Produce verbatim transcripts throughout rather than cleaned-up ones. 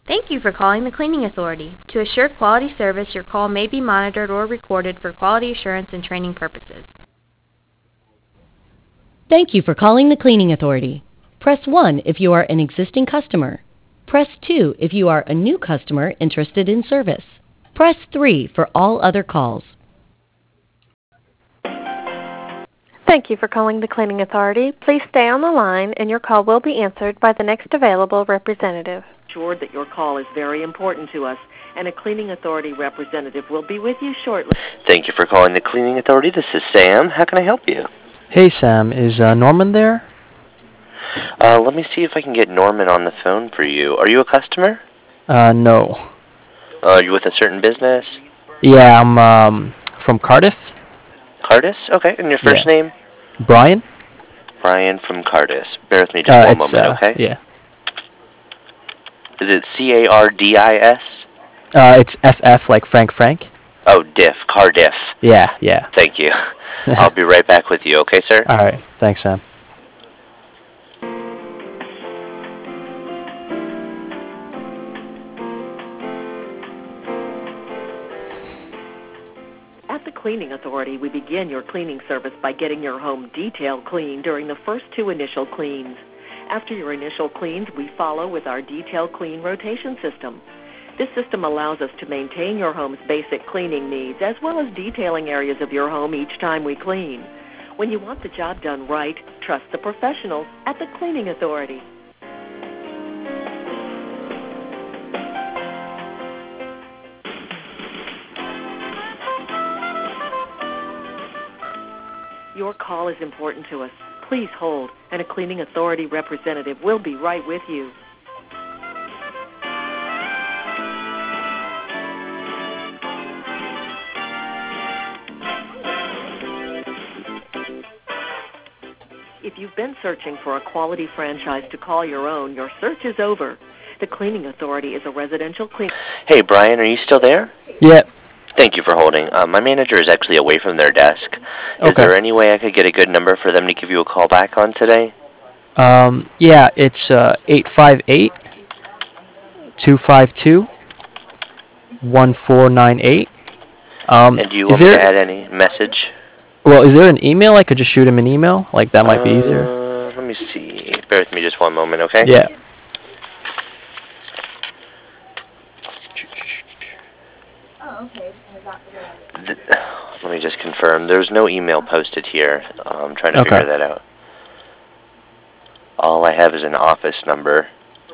Thank you for calling the Cleaning Authority. To assure quality service, your call may be monitored or recorded for quality assurance and training purposes. Thank you for calling the Cleaning Authority. Press one if you are an existing customer. Press two if you are a new customer interested in service. Press three for all other calls. Thank you for calling the Cleaning Authority. Please stay on the line and your call will be answered by the next available representative. Assured that your call is very important to us, and a Cleaning Authority representative will be with you shortly. Thank you for calling the Cleaning Authority. This is Sam. How can I help you? Hey, Sam. Is uh, Norman there? Uh, let me see if I can get Norman on the phone for you. Are you a customer? Uh, no. Uh, are you with a certain business? Yeah, I'm um, from Cardiff. Cardis? Okay. And your first Yeah. name? Brian? Brian from Cardis. Bear with me just Uh, one it's, moment, uh, okay? Yeah. Is it C A R D I S? Uh, it's F F like Frank Frank. Oh, Diff. Cardiff. Yeah, yeah. Thank you. I'll be right back with you, okay, sir? All right. Thanks, Sam. At the Cleaning Authority, we begin your cleaning service by getting your home detail clean during the first two initial cleans. After your initial cleans, we follow with our detail clean rotation system. This system allows us to maintain your home's basic cleaning needs as well as detailing areas of your home each time we clean. When you want the job done right, trust the professionals at the Cleaning Authority. Your call is important to us. Please hold, and a Cleaning Authority representative will be right with you. If you've been searching for a quality franchise to call your own, your search is over. The Cleaning Authority is a residential clean. Hey, Brian, are you still there? Yeah. Thank you for holding. Uh, my manager is actually away from their desk. Is Okay. there any way I could get a good number for them to give you a call back on today? Um, yeah, it's uh, eight five eight, two five two, one four nine eight. Um, And do you is want me there, to add any message? well, is there an email? I could just shoot him an email? Like, that might be easier. Uh, let me see. Bear with me just one moment, okay? Yeah. Th- Let me just confirm. There's no email posted here. Uh, I'm trying to Okay. figure that out. All I have is an office number.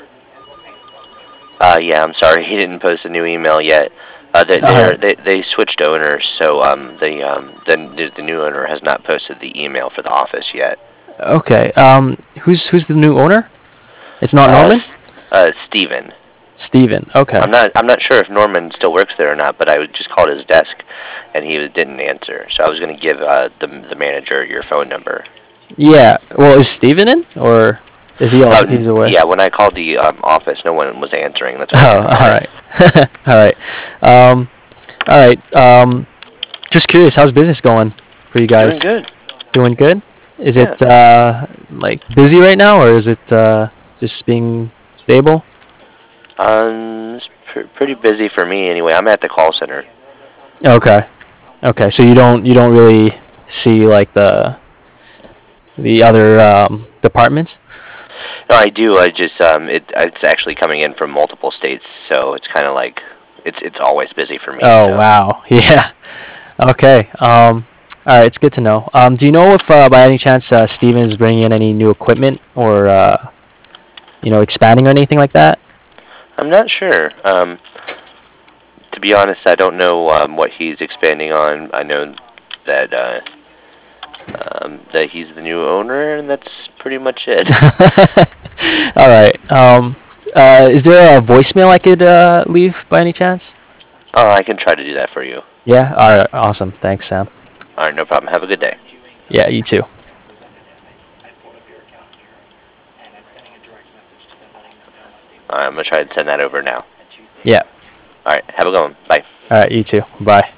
Uh, yeah, I'm sorry. He didn't post a new email yet. Uh, they Uh-huh. they they switched owners, so um the um the the new owner has not posted the email for the office yet. Okay. Um, who's who's the new owner? It's not Uh, Norman? Uh, Steven. Steven. Okay. I'm not. I'm not sure if Norman still works there or not, but I would just called his desk, and he didn't answer. So I was going to give uh, the the manager your phone number. Yeah. Well, is Steven in, or is he? All, Oh, he's away. yeah. When I called the um, office, no one was answering. That's why Oh, I called all it. right. all right. Um, all right. Um, just curious, how's business going for you guys? Doing good. Doing good. Is Yeah. it uh like busy right now, or is it uh just being stable? Um, it's pr- pretty busy for me anyway. I'm at the call center. Okay. Okay. So you don't you don't really see like the the other um, departments? No, I do. I just um, it it's actually coming in from multiple states, so it's kind of like it's it's always busy for me. Oh so. wow. Yeah. Okay. Um. All right. It's good to know. Um. Do you know if uh, by any chance uh, Steven is bringing in any new equipment or uh, you know, expanding or anything like that? I'm not sure. Um, to be honest, I don't know um, what he's expanding on. I know that uh, um, that he's the new owner, and that's pretty much it. All right. Um. Uh. Is there a voicemail I could uh, leave by any chance? Oh, I can try to do that for you. Yeah. All right. Awesome. Thanks, Sam. All right, no problem. Have a good day. Yeah. You too. All right, I'm gonna try to send that over now. Yeah. All right, have a good one. Bye. All right. You too. Bye.